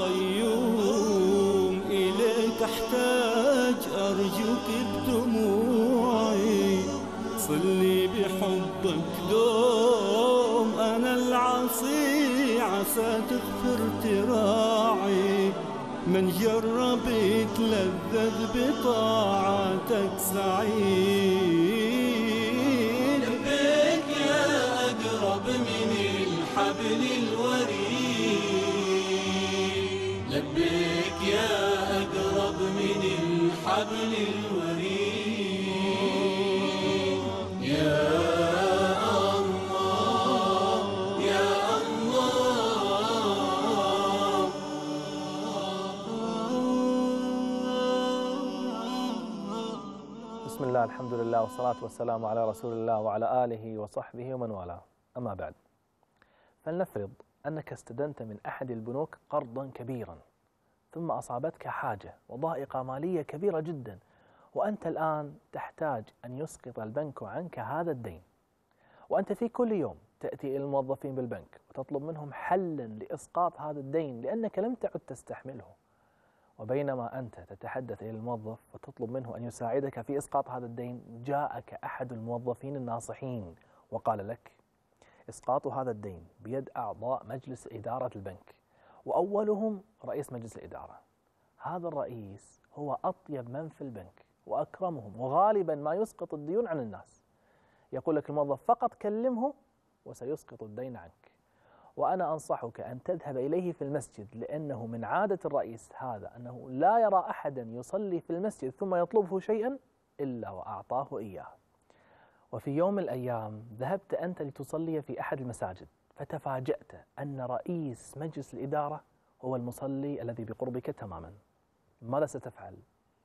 قيوم إليك أحتاج أرجوك بدموعي، صلي بحبك دوم أنا العصي عسى تغفر تراعي، من جرب يتلذذ بطاعتك سعيد. لبيك يا أقرب من الحبل الوريد، لبيك يا أقرب من الحبل الوريد، يا الله يا الله. بسم الله، الحمد لله، والصلاة والسلام على رسول الله وعلى آله وصحبه ومن والاه. أما بعد، فلنفرض أنك استدنت من أحد البنوك قرضا كبيرا، ثم أصابتك حاجة وضائقة مالية كبيرة جدا، وأنت الآن تحتاج أن يسقط البنك عنك هذا الدين، وأنت في كل يوم تأتي إلى الموظفين بالبنك وتطلب منهم حلا لإسقاط هذا الدين لأنك لم تعد تستحمله. وبينما أنت تتحدث إلى الموظف وتطلب منه أن يساعدك في إسقاط هذا الدين، جاءك أحد الموظفين الناصحين وقال لك: إسقاط هذا الدين بيد أعضاء مجلس إدارة البنك، وأولهم رئيس مجلس الإدارة. هذا الرئيس هو أطيب من في البنك وأكرمهم، وغالبا ما يسقط الديون عن الناس. يقول لك الموظف: فقط كلمه وسيسقط الدين عنك. وأنا أنصحك أن تذهب إليه في المسجد، لأنه من عادة الرئيس هذا أنه لا يرى أحدا يصلي في المسجد ثم يطلبه شيئا إلا وأعطاه إياه. وفي يوم من الأيام ذهبت أنت لتصلي في أحد المساجد، فتفاجأت أن رئيس مجلس الإدارة هو المصلي الذي بقربك تماما. ماذا ستفعل؟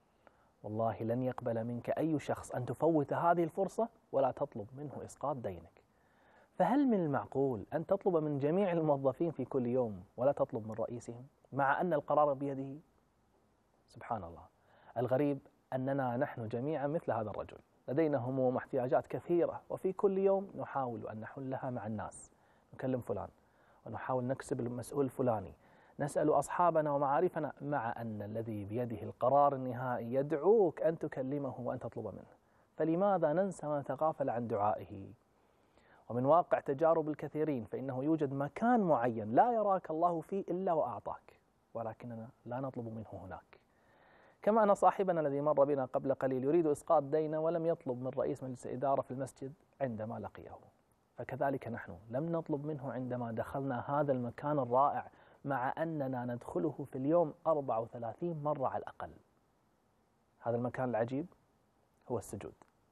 والله لن يقبل منك أي شخص أن تفوت هذه الفرصة ولا تطلب منه إسقاط دينك. فهل من المعقول أن تطلب من جميع الموظفين في كل يوم ولا تطلب من رئيسهم، مع أن القرار بيده؟ سبحان الله. الغريب أننا نحن جميعا مثل هذا الرجل، لدينا هموم واحتياجات كثيرة، وفي كل يوم نحاول أن نحلها مع الناس. نكلم فلان ونحاول نكسب المسؤول الفلاني، نسأل أصحابنا ومعارفنا، مع أن الذي بيده القرار النهائي يدعوك أن تكلمه وأن تطلب منه. فلماذا ننسى ونتغافل عن دعائه؟ ومن واقع تجارب الكثيرين فإنه يوجد مكان معين لا يراك الله فيه إلا وأعطاك، ولكننا لا نطلب منه هناك. كما أن صاحبنا الذي مر بنا قبل قليل يريد إسقاط دينه ولم يطلب من رئيس مجلس الإدارة في المسجد عندما لقيه، فكذلك نحن لم نطلب منه عندما دخلنا هذا المكان الرائع، مع أننا ندخله في اليوم 34 مرة على الأقل. هذا المكان العجيب هو السجود.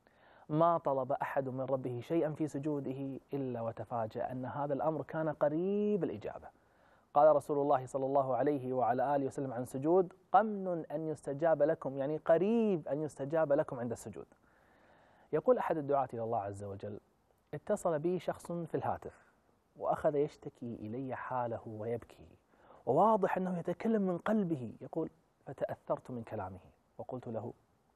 ما طلب أحد من ربه شيئا في سجوده إلا وتفاجأ أن هذا الأمر كان قريب الإجابة. قال رسول الله صلى الله عليه وعلى آله وسلم عن سجود: قمن أن يستجاب لكم، يعني قريب أن يستجاب لكم عند السجود. يقول أحد الدعاة إلى الله عز وجل: اتصل بي شخص في الهاتف وأخذ يشتكي إلي حاله ويبكي، وواضح أنه يتكلم من قلبه. يقول: فتأثرت من كلامه وقلت له: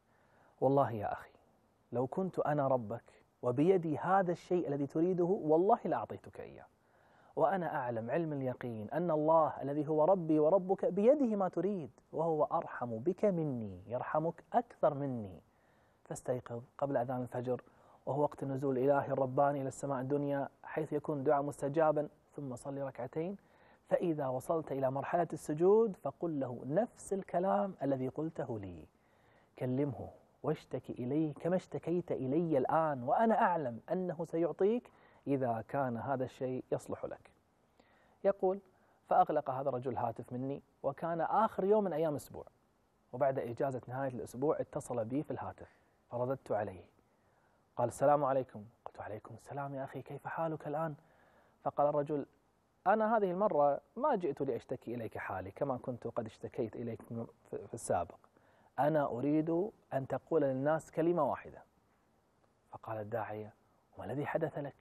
والله يا أخي، لو كنت أنا ربك وبيدي هذا الشيء الذي تريده والله لأعطيتك إياه، وأنا أعلم علم اليقين أن الله الذي هو ربي وربك بيده ما تريد، وهو أرحم بك مني، يرحمك أكثر مني. فاستيقظ قبل أذان الفجر، وهو وقت نزول الإله الرباني إلى السماء الدنيا، حيث يكون دعاء مستجابا، ثم صلي ركعتين. فإذا وصلت إلى مرحلة السجود فقل له نفس الكلام الذي قلته لي، كلمه واشتكي إليه كما اشتكيت إلي الآن، وأنا أعلم أنه سيعطيك إذا كان هذا الشيء يصلح لك. يقول: فأغلق هذا الرجل الهاتف مني، وكان آخر يوم من أيام أسبوع، وبعد إجازة نهاية الأسبوع اتصل بي في الهاتف، فرددت عليه. قال: السلام عليكم. قلت: وعليكم السلام يا أخي، كيف حالك الآن؟ فقال الرجل: أنا هذه المرة ما جئت لأشتكي إليك حالي كما كنت قد اشتكيت إليك في السابق، أنا أريد أن تقول للناس كلمة واحدة. فقال الداعية: وما الذي حدث لك؟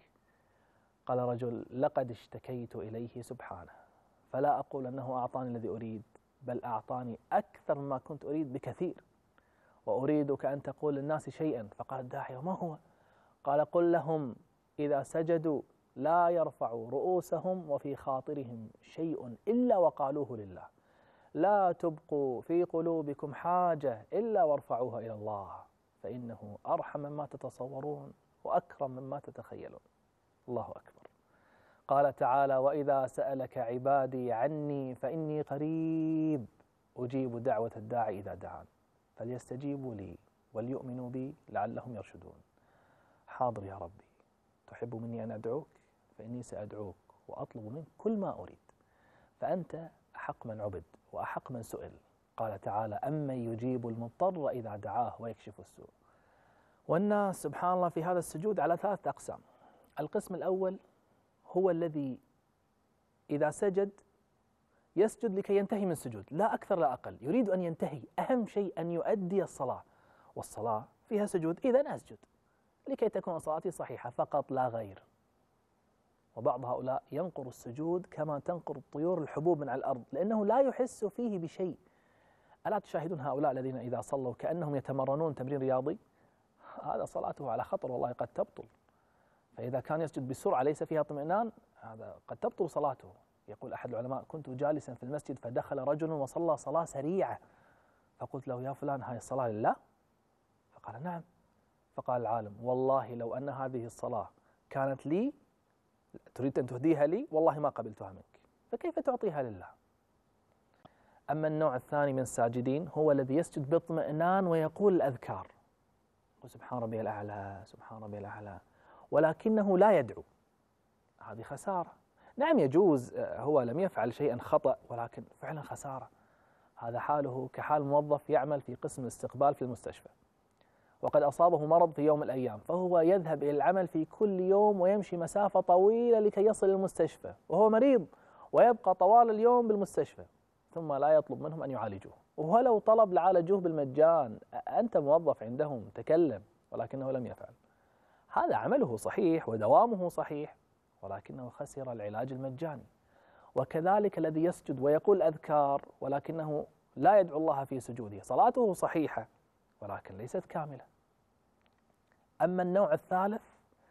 قال رجل: لقد اشتكيت إليه سبحانه، فلا أقول أنه أعطاني الذي أريد، بل أعطاني أكثر مما كنت أريد بكثير، وأريدك أن تقول للناس شيئا. فقال الداعية: وما هو؟ قال: قل لهم إذا سجدوا لا يرفعوا رؤوسهم وفي خاطرهم شيء إلا وقالوه لله، لا تبقوا في قلوبكم حاجة إلا وارفعوها إلى الله فإنه أرحم مما تتصورون وأكرم مما تتخيلون. الله أكبر. قال تعالى: وإذا سألك عبادي عني فإني قريب أجيب دعوة الداعي إذا دعان فليستجيبوا لي وليؤمنوا بي لعلهم يرشدون. حاضر يا ربي، تحب مني أن أدعوك فإني سأدعوك وأطلب منك كل ما أريد، فأنت أحق من عبد وأحق من سئل. قال تعالى: أمن يجيب المضطر إذا دعاه ويكشف السوء. والناس سبحان الله في هذا السجود على 3 أقسام. القسم الأول هو الذي إذا سجد يسجد لكي ينتهي من السجود، لا أكثر لا أقل، يريد أن ينتهي، أهم شيء أن يؤدي الصلاة، والصلاة فيها سجود، إذن أسجد لكي تكون صلاتي صحيحة فقط لا غير. وبعض هؤلاء ينقر السجود كما تنقر الطيور الحبوب من على الأرض لأنه لا يحس فيه بشيء. ألا تشاهدون هؤلاء الذين إذا صلوا كأنهم يتمرنون تمرين رياضي؟ هذا صلاته على خطر، والله قد تبطل. فإذا كان يسجد بسرعة ليس فيها اطمئنان هذا قد تبطل صلاته. يقول أحد العلماء: كنت جالسا في المسجد فدخل رجل وصلى صلاة سريعة، فقلت له: يا فلان، هاي الصلاة لله؟ فقال: نعم. فقال العالم: والله لو أن هذه الصلاة كانت لي، تريد أن تهديها لي، والله ما قبلتها منك، فكيف تعطيها لله؟ أما النوع الثاني من الساجدين هو الذي يسجد باطمئنان ويقول الأذكار، سبحان ربي الأعلى سبحان ربي الأعلى، ولكنه لا يدعو. هذه خسارة. نعم يجوز، هو لم يفعل شيئا خطأ، ولكن فعلا خسارة. هذا حاله كحال موظف يعمل في قسم الاستقبال في المستشفى، وقد أصابه مرض في يوم من الأيام، فهو يذهب إلى العمل في كل يوم ويمشي مسافة طويلة لكي يصل إلى المستشفى وهو مريض، ويبقى طوال اليوم بالمستشفى، ثم لا يطلب منهم أن يعالجوه، ولو طلب لعالجوه بالمجان. أنت موظف عندهم، تكلم، ولكنه لم يفعل. هذا عمله صحيح ودوامه صحيح، ولكنه خسر العلاج المجاني. وكذلك الذي يسجد ويقول أذكار ولكنه لا يدعو الله في سجوده، صلاته صحيحة ولكن ليست كاملة. أما النوع الثالث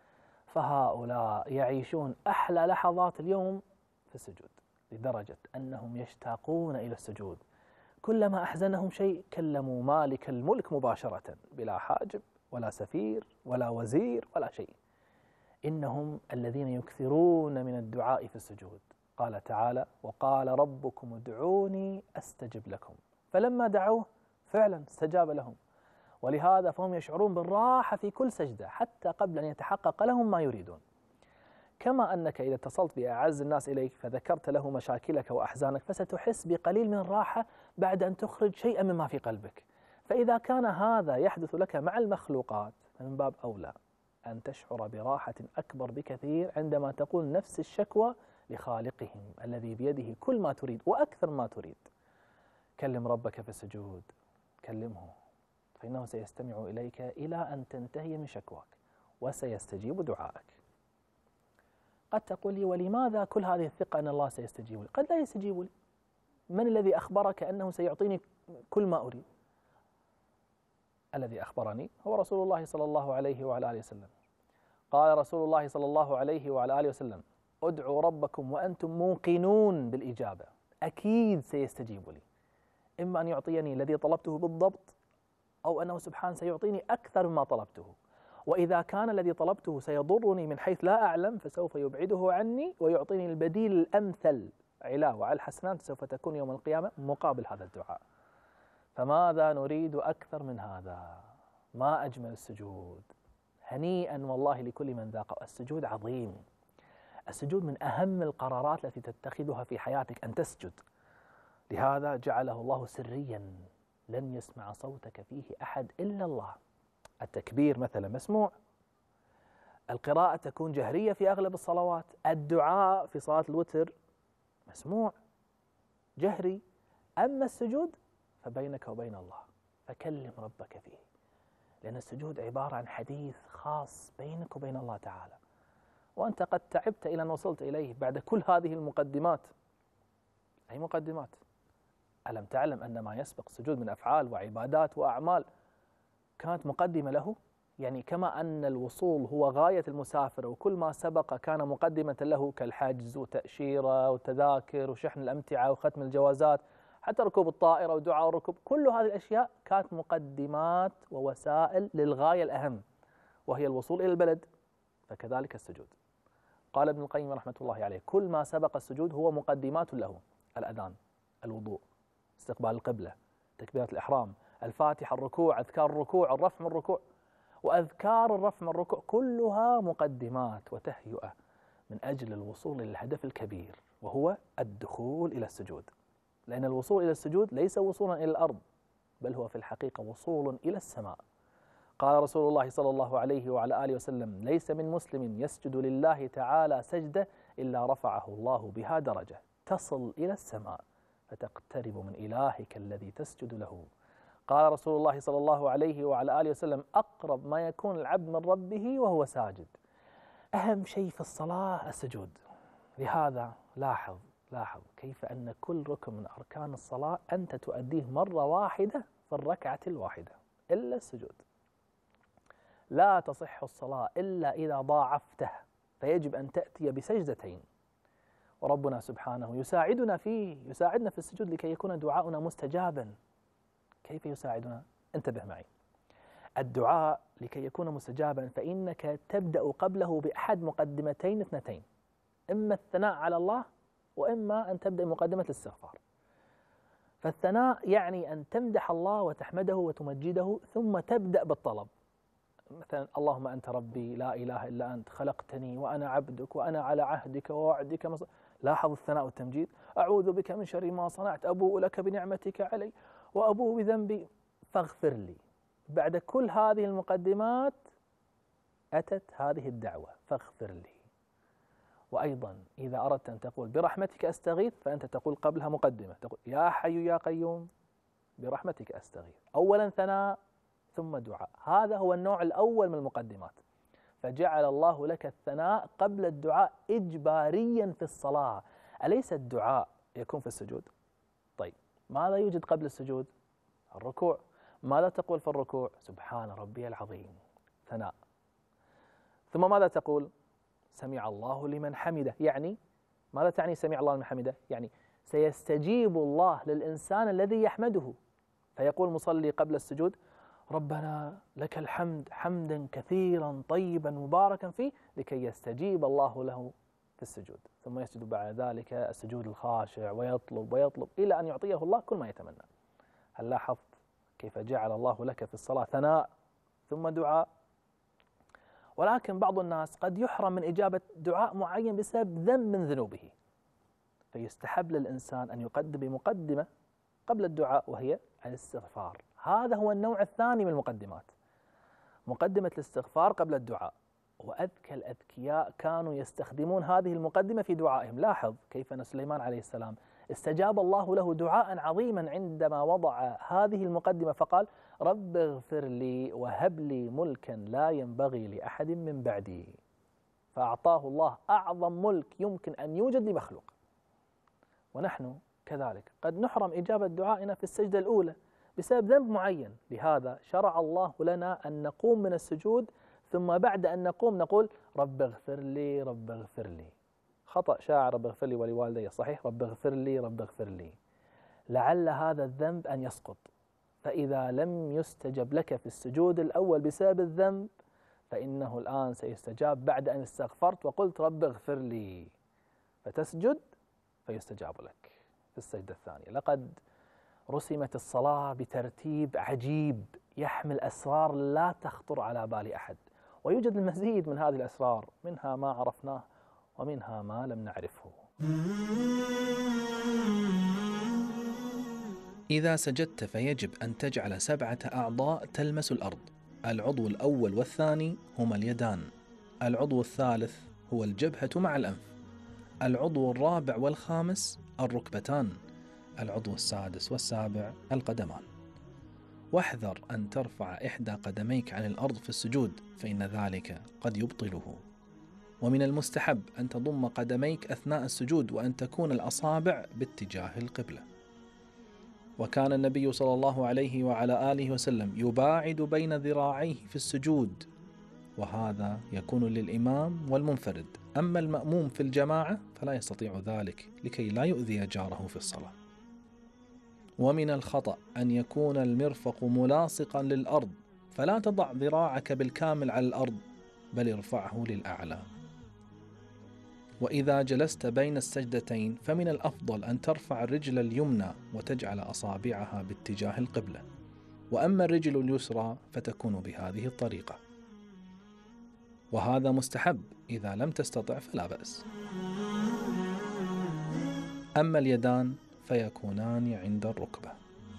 فهؤلاء يعيشون أحلى لحظات اليوم في السجود، لدرجة أنهم يشتاقون إلى السجود. كلما أحزنهم شيء كلموا مالك الملك مباشرة بلا حاجب ولا سفير ولا وزير ولا شيء. إنهم الذين يكثرون من الدعاء في السجود. قال تعالى: وقال ربكم ادعوني أستجب لكم، فلما دعوه فعلا استجاب لهم، ولهذا فهم يشعرون بالراحة في كل سجدة حتى قبل أن يتحقق لهم ما يريدون. كما أنك إذا اتصلت بأعز الناس إليك فذكرت له مشاكلك وأحزانك فستحس بقليل من الراحة بعد أن تخرج شيئا مما في قلبك. فإذا كان هذا يحدث لك مع المخلوقات فمن باب أولى أن تشعر براحة أكبر بكثير عندما تقول نفس الشكوى لخالقهم الذي بيده كل ما تريد وأكثر ما تريد. كلم ربك في السجود، كلمه، فإنه سيستمع إليك إلى أن تنتهي من شكواك وسيستجيب دعائك. قد تقول لي: ولماذا كل هذه الثقة أن الله سيستجيب لي؟ قد لا يستجيب لي. من الذي أخبرك أنه سيعطيني كل ما أريد؟ الذي أخبرني هو رسول الله صلى الله عليه وعلى آله وسلم. قال رسول الله صلى الله عليه وعلى آله وسلم: ادعوا ربكم وأنتم موقنون بالإجابة، أكيد سيستجيب لي، إما أن يعطيني الذي طلبته بالضبط، أو أنه سبحانه سيعطيني أكثر مما طلبته. وإذا كان الذي طلبته سيضرني من حيث لا أعلم فسوف يبعده عني ويعطيني البديل الأمثل. علاوة على الحسنات سوف تكون يوم القيامة مقابل هذا الدعاء. فماذا نريد أكثر من هذا؟ ما أجمل السجود. هنيئا والله لكل من ذاق. السجود عظيم. السجود من أهم القرارات التي تتخذها في حياتك أن تسجد. لهذا جعله الله سريا، لن يسمع صوتك فيه أحد إلا الله. التكبير مثلا مسموع، القراءة تكون جهرية في أغلب الصلوات، الدعاء في صلاة الوتر مسموع جهري. أما السجود فبينك وبين الله، فكلم ربك فيه، لأن السجود عبارة عن حديث خاص بينك وبين الله تعالى. وأنت قد تعبت إلى أن وصلت إليه بعد كل هذه المقدمات. أي مقدمات؟ ألم تعلم أن ما يسبق السجود من أفعال وعبادات وأعمال كانت مقدمة له؟ يعني كما أن الوصول هو غاية المسافر وكل ما سبق كان مقدمة له كالحجز وتأشيرة وتذاكر وشحن الأمتعة وختم الجوازات، حتى ركوب الطائرة ودعاء الركوب، كل هذه الأشياء كانت مقدمات ووسائل للغاية الأهم وهي الوصول إلى البلد. فكذلك السجود. قال ابن القيم رحمة الله عليه: كل ما سبق السجود هو مقدمات له: الأذان، الوضوء، استقبال القبلة، تكبيرة الإحرام، الفاتحة، الركوع، أذكار الركوع، الرفع من الركوع، وأذكار الرفع من الركوع، كلها مقدمات وتهيئة من أجل الوصول إلى الهدف الكبير وهو الدخول إلى السجود. لأن الوصول إلى السجود ليس وصولا إلى الأرض، بل هو في الحقيقة وصول إلى السماء. قال رسول الله صلى الله عليه وعلى آله وسلم: ليس من مسلم يسجد لله تعالى سجدة إلا رفعه الله بها درجة تصل إلى السماء فتقترب من إلهك الذي تسجد له. قال رسول الله صلى الله عليه وعلى آله وسلم: أقرب ما يكون العبد من ربه وهو ساجد. أهم شيء في الصلاة السجود. لهذا لاحظ كيف أن كل ركن من أركان الصلاة أنت تؤديه مرة واحدة في الركعة الواحدة إلا السجود. لا تصح الصلاة إلا إذا ضاعفته، فيجب أن تأتي بسجدتين. وربنا سبحانه يساعدنا في السجود لكي يكون دعاؤنا مستجابا. كيف يساعدنا؟ انتبه معي. الدعاء لكي يكون مستجابا فإنك تبدأ قبله بأحد مقدمتين اثنتين: إما الثناء على الله، وإما أن تبدأ مقدمة الاستغفار. فالثناء يعني أن تمدح الله وتحمده وتمجده، ثم تبدأ بالطلب. مثلا: اللهم أنت ربي لا إله إلا أنت خلقتني وأنا عبدك وأنا على عهدك ووعدك لاحظ الثناء والتمجيد. أعوذ بك من شر ما صنعت، أبوء لك بنعمتك علي وأبوء بذنبي فاغفر لي. بعد كل هذه المقدمات أتت هذه الدعوة: فاغفر لي. وأيضا إذا أردت أن تقول برحمتك أستغيث، فأنت تقول قبلها مقدمة، تقول: يا حي يا قيوم برحمتك أستغيث. أولا ثناء ثم دعاء. هذا هو النوع الأول من المقدمات. فجعل الله لك الثناء قبل الدعاء إجباريا في الصلاة. أليس الدعاء يكون في السجود؟ طيب، ماذا يوجد قبل السجود؟ الركوع. ماذا تقول في الركوع؟ سبحان ربي العظيم، ثناء. ثم ماذا تقول؟ سمع الله لمن حمده. يعني ماذا تعني سمع الله لمن حمده؟ يعني سيستجيب الله للإنسان الذي يحمده. فيقول المصلي قبل السجود: ربنا لك الحمد حمدا كثيرا طيبا مباركا فيه، لكي يستجيب الله له في السجود. ثم يسجد بعد ذلك السجود الخاشع ويطلب إلى أن يعطيه الله كل ما يتمنى. هل لاحظت كيف جعل الله لك في الصلاة ثناء ثم دعاء؟ ولكن بعض الناس قد يحرم من إجابة دعاء معين بسبب ذنب من ذنوبه، فيستحب للإنسان أن يقدم بمقدمة قبل الدعاء وهي الاستغفار. هذا هو النوع الثاني من المقدمات، مقدمة الاستغفار قبل الدعاء. وأذكى الأذكياء كانوا يستخدمون هذه المقدمة في دعائهم. لاحظ كيف أن سليمان عليه السلام استجاب الله له دعاء عظيما عندما وضع هذه المقدمة، فقال: رب اغفر لي وهب لي ملكا لا ينبغي لأحد من بعدي. فأعطاه الله أعظم ملك يمكن أن يوجد لمخلوق. ونحن كذلك قد نحرم إجابة دعائنا في السجدة الأولى بسبب ذنب معين. لهذا شرع الله لنا أن نقوم من السجود، ثم بعد أن نقوم نقول: رب اغفر لي رب اغفر لي. خطأ شاعر: رب اغفر لي ولوالدي. صحيح: رب اغفر لي رب اغفر لي. لعل هذا الذنب أن يسقط، فإذا لم يستجب لك في السجود الأول بسبب الذنب، فإنه الآن سيستجاب بعد أن استغفرت وقلت رب اغفر لي، فتسجد فيستجاب لك في السجدة الثانية. لقد رسمت الصلاة بترتيب عجيب يحمل أسرار لا تخطر على بال أحد، ويوجد المزيد من هذه الأسرار، منها ما عرفناه ومنها ما لم نعرفه. إذا سجدت فيجب أن تجعل 7 أعضاء تلمس الأرض. العضو الأول والثاني هما اليدان، العضو الثالث هو الجبهة مع الأنف، العضو الرابع والخامس الركبتان، العضو السادس والسابع القدمان. واحذر أن ترفع إحدى قدميك عن الأرض في السجود، فإن ذلك قد يبطله. ومن المستحب أن تضم قدميك أثناء السجود، وأن تكون الأصابع باتجاه القبلة. وكان النبي صلى الله عليه وعلى آله وسلم يباعد بين ذراعيه في السجود، وهذا يكون للإمام والمنفرد. أما المأموم في الجماعة فلا يستطيع ذلك لكي لا يؤذي جاره في الصلاة. ومن الخطأ أن يكون المرفق ملاصقا للأرض، فلا تضع ذراعك بالكامل على الأرض، بل ارفعه للأعلى. وإذا جلست بين السجدتين فمن الأفضل أن ترفع الرجل اليمنى وتجعل أصابعها باتجاه القبلة، وأما الرجل اليسرى فتكون بهذه الطريقة، وهذا مستحب، إذا لم تستطع فلا بأس. أما اليدان فيكونان عند الركبة.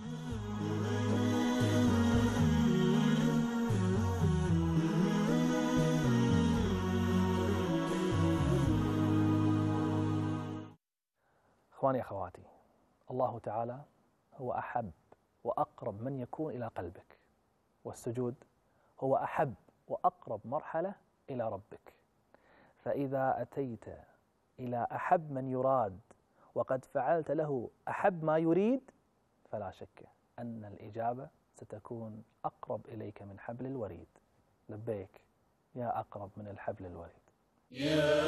إخواني أخواتي، الله تعالى هو أحب وأقرب من يكون إلى قلبك، والسجود هو أحب وأقرب مرحلة إلى ربك. فإذا أتيت إلى أحب من يراد وقد فعلت له أحب ما يريد، فلا شك أن الإجابة ستكون أقرب إليك من حبل الوريد. لبيك يا أقرب من الحبل الوريد. يا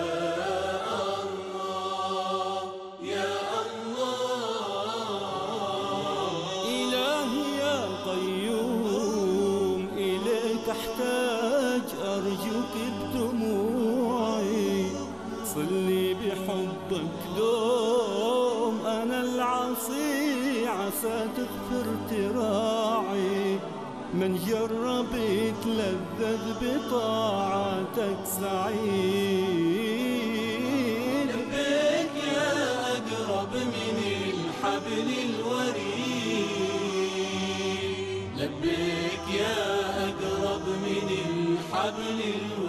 الله يا الله، إلهي يا قيوم، إليك أحتاج أرجوك بدموعي، صلي بحبك دوم، أنا العصي عسى تغفر تراعي، من جرب يتلذذ بطاعتك سعيد. لبيك يا أقرب من الحبل الوريد، لبيك يا أقرب من الحبل الوريد.